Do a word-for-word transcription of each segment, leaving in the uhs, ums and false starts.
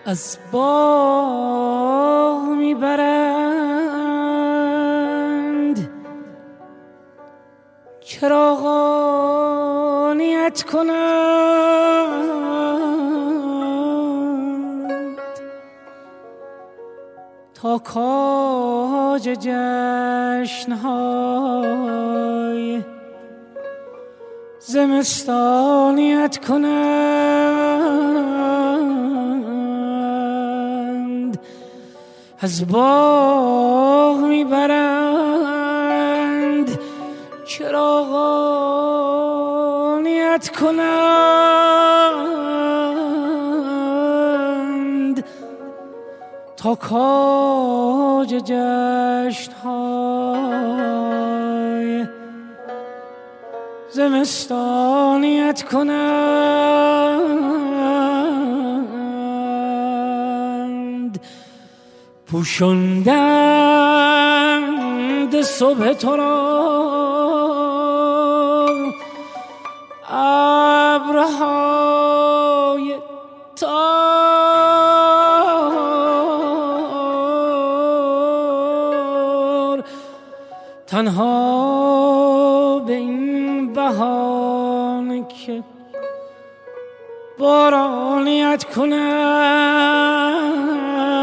از باغ میبرند چراغانیت کنند تا کاج جشنهای زمستانیت کنند از باغ میبرند چراغانیت کنند تا کاج جشنهای زمستانیت کنند پوشندند صبح تو را ابرهای تار تنها به این بهانه که بارانیت کنند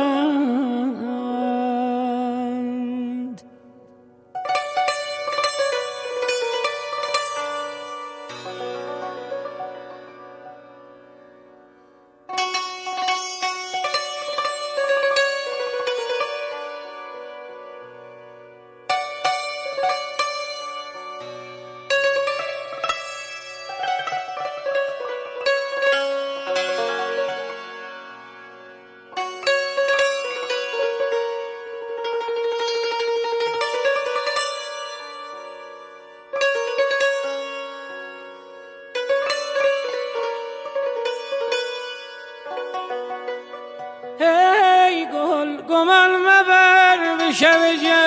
گمان مبر به شب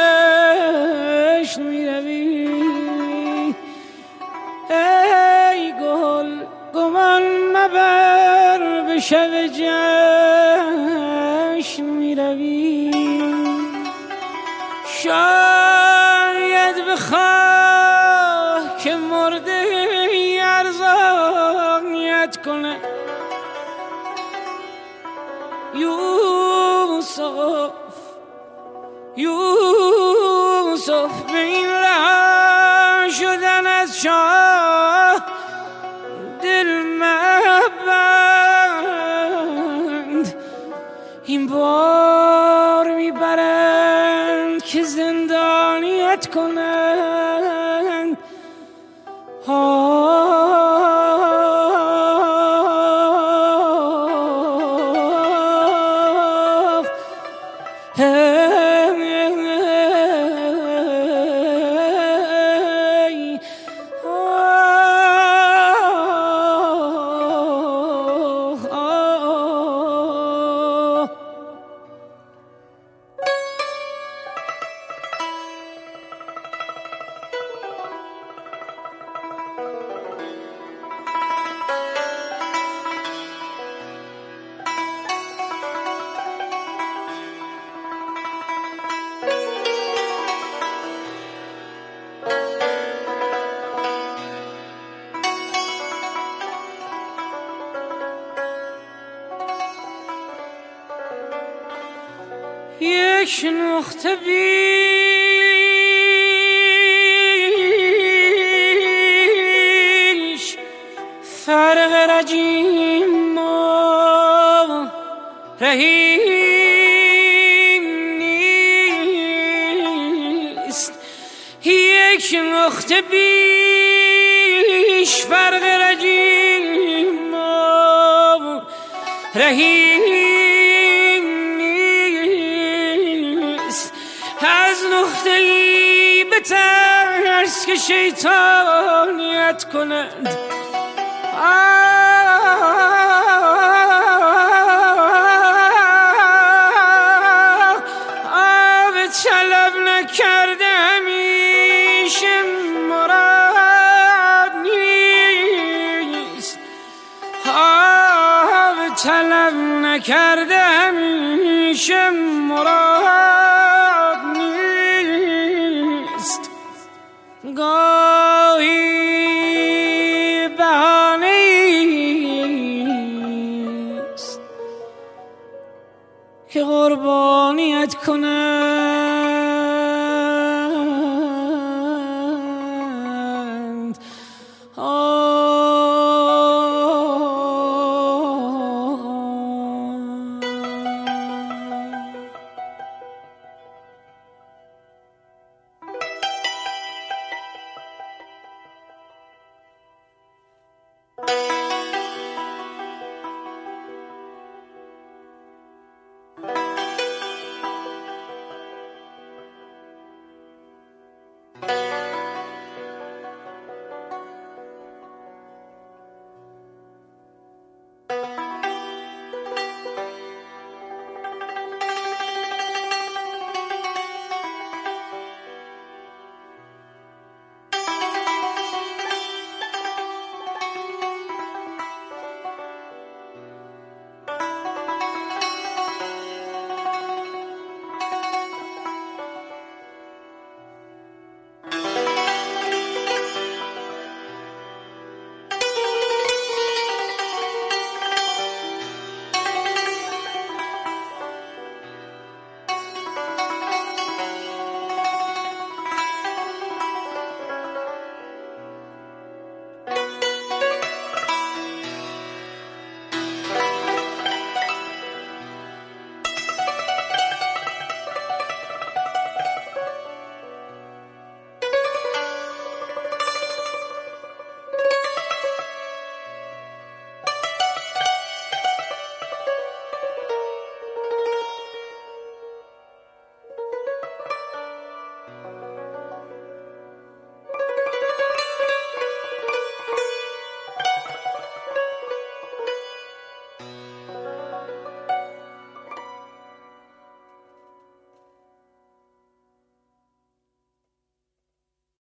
جشن می روی ای گل گمان مبر به شب جشن می روی شاید بخواه که مرده ارزانیت کنه یوسف یوسف به این رها شدن از شاه دل مبند این بار میبرند که زندانیت کنند یک نقطه بیش فرق رجیم و رحیم نیست یک نقطه بیش فرق رجیم و رحیم از نقطه ای به ترس که شیطانیت کنند آب طلب نکرده همیشه مراد نیست آب طلب نکرده پیشم مراد نیست، گاهی بهانه‌ایست که قربانیت کنم.